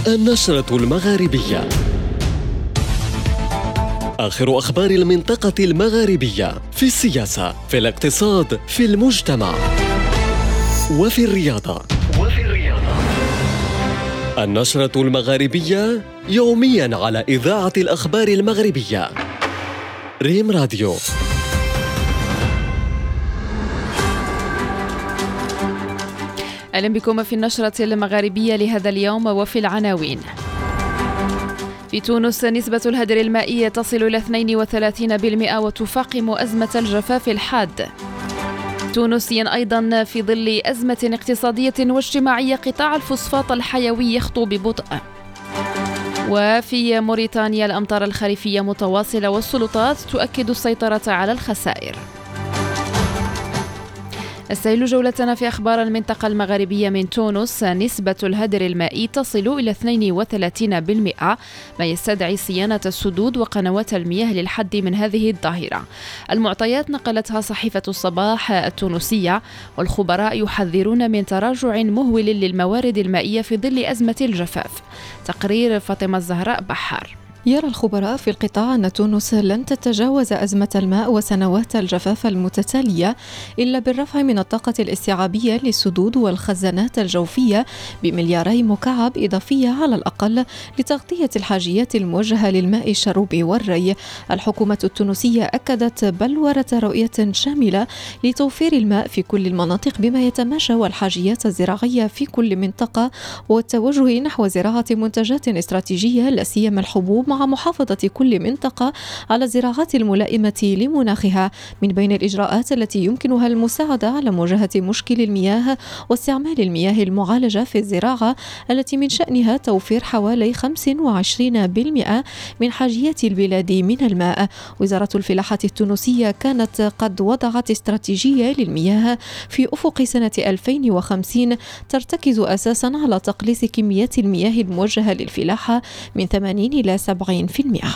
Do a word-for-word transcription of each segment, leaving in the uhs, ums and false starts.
النشرة المغاربية. آخر أخبار المنطقة المغاربية في السياسة، في الاقتصاد، في المجتمع وفي الرياضة. وفي الرياضة. النشرة المغاربية يومياً على إذاعة الأخبار المغربية. ريم راديو. أهلا بكم في النشرة المغاربية لهذا اليوم وفي العناوين. في تونس نسبة الهدر المائي تصل إلى اثنين وثلاثين بالمئة وتفاقم أزمة الجفاف الحاد. تونسيا أيضا في ظل أزمة اقتصادية واجتماعية قطاع الفوسفات الحيوي يخطو ببطء. وفي موريتانيا الأمطار الخريفية متواصلة والسلطات تؤكد السيطرة على الخسائر. نستهل جولتنا في أخبار المنطقة المغاربية من تونس. نسبة الهدر المائي تصل إلى اثنين وثلاثين بالمئة، ما يستدعي صيانة السدود وقنوات المياه للحد من هذه الظاهرة. المعطيات نقلتها صحيفة الصباح التونسية، والخبراء يحذرون من تراجع مهول للموارد المائية في ظل أزمة الجفاف. تقرير فاطمة الزهراء بحار. يرى الخبراء في القطاع أن تونس لن تتجاوز أزمة الماء وسنوات الجفاف المتتالية إلا بالرفع من الطاقة الاستيعابية للسدود والخزانات الجوفية بملياري مكعب إضافية على الأقل لتغطية الحاجيات الموجهة للماء الشرب والري. الحكومة التونسية أكدت بلورة رؤية شاملة لتوفير الماء في كل المناطق بما يتماشى والحاجيات الزراعية في كل منطقة، والتوجه نحو زراعة منتجات استراتيجية لا سيما الحبوب، مع محافظة كل منطقة على الزراعات الملائمة لمناخها. من بين الإجراءات التي يمكنها المساعدة على مواجهة مشكل المياه واستعمال المياه المعالجة في الزراعة التي من شأنها توفير حوالي خمسة وعشرين بالمئة من حاجيات البلاد من الماء. وزارة الفلاحة التونسية كانت قد وضعت استراتيجية للمياه في أفق سنة ألفين وخمسين ترتكز أساسا على تقليص كميات المياه الموجهة للفلاحة من ثمانين إلى سبعين بالمئة.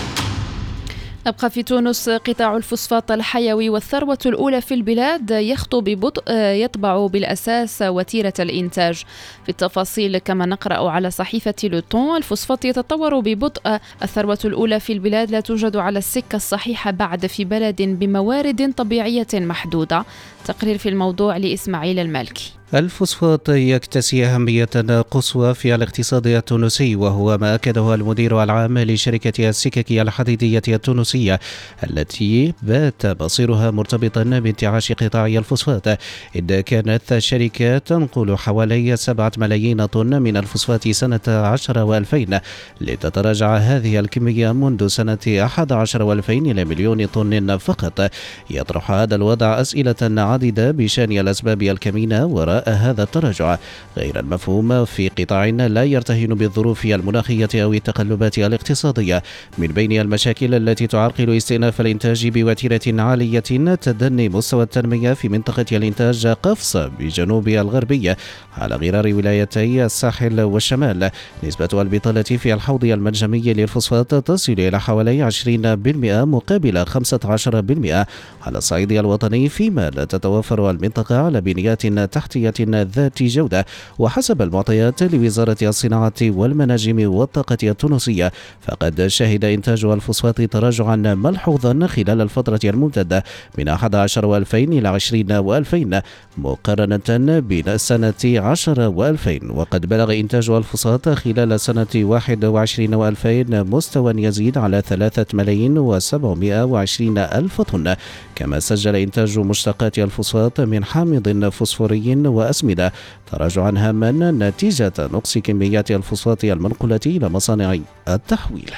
نبقى في تونس. قطاع الفوسفات الحيوي والثروة الأولى في البلاد يخطو ببطء يطبع بالأساس وتيرة الإنتاج. في التفاصيل كما نقرأ على صحيفة لوطون، الفوسفات يتطور ببطء، الثروة الأولى في البلاد لا توجد على السكة الصحيحة بعد في بلد بموارد طبيعية محدودة. تقرير في الموضوع لإسماعيل المالكي. الفوسفات يكتسي أهمية قصوى في الاقتصاد التونسي، وهو ما أكده المدير العام لشركة السكك الحديدية التونسية التي بات مصيرها مرتبطا بانتعاش قطاع الفوسفات، إذ كانت الشركة تنقل حوالي سبعة ملايين طن من الفوسفات سنة عشرة وألفين، لتتراجع هذه الكمية منذ سنة أحد عشر وألفين إلى مليون طن فقط. يطرح هذا الوضع أسئلة عديدة بشأن الأسباب الكمينة وراء هذا التراجع غير المفهوم في قطاع لا يرتهن بالظروف المناخية أو التقلبات الاقتصادية. من بين المشاكل التي تعرقل استئناف الإنتاج بوتيرة عالية تدني مستوى التنمية في منطقة الإنتاج قفص بجنوب الغربية على غرار ولايتي الساحل والشمال. نسبة البطالة في الحوض المنجمي للفوسفات تصل إلى حوالي عشرين بالمئة مقابل خمسة عشر بالمئة على الصعيد الوطني، فيما لا تتوفر المنطقة على بنيات تحتية ذات جودة. وحسب المعطيات لوزارة الصناعة والمناجم والطاقة التونسية، فقد شهد إنتاج الفوسفات تراجعا ملحوظا خلال الفترة الممتدة من أحد عشر وألفين إلى عشرين وألفين مقارنة بين سنة عشر وألفين، وقد بلغ إنتاج الفوسفات خلال سنة واحد وعشرين وألفين مستوى يزيد على ثلاثة ملايين وسبعمائة وعشرين ألف طن. كما سجل إنتاج مشتقات الفوسفات من حامض فوسفوري وأسمدة تراجعا هاما نتيجة نقص كميات الفوسفات المنقولة إلى مصانع التحويل.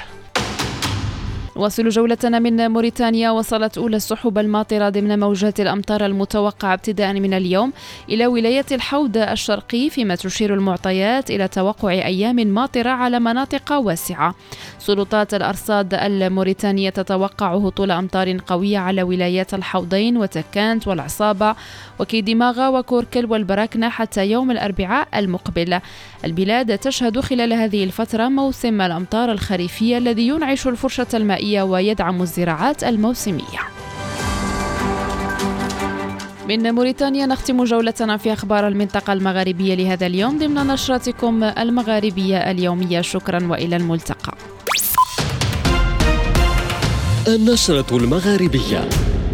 واصل جولتنا من موريتانيا. وصلت أولى السحب الماطرة ضمن موجات الأمطار المتوقعة ابتداء من اليوم إلى ولاية الحوض الشرقي، فيما تشير المعطيات إلى توقع أيام ماطرة على مناطق واسعة. سلطات الأرصاد الموريتانية تتوقع هطول أمطار قوية على ولايات الحوضين وتكانت والعصابة وكيدماغا وكوركل والبراكنة حتى يوم الأربعاء المقبل. البلاد تشهد خلال هذه الفترة موسم الأمطار الخريفية الذي ينعش الفرشة المائية ويدعم الزراعات الموسمية. من موريتانيا نختم جولتنا في أخبار المنطقة المغاربية لهذا اليوم ضمن نشرتكم المغاربية اليومية. شكرا وإلى الملتقى. النشرة المغاربية،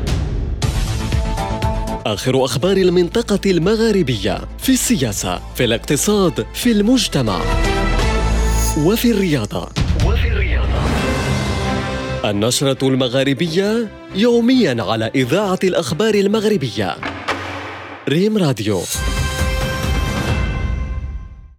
آخر أخبار المنطقة المغاربية في السياسة، في الاقتصاد، في المجتمع وفي الرياضة. وفي الرياضة النشرة المغاربية يوميا على إذاعة الأخبار المغربية ريم راديو.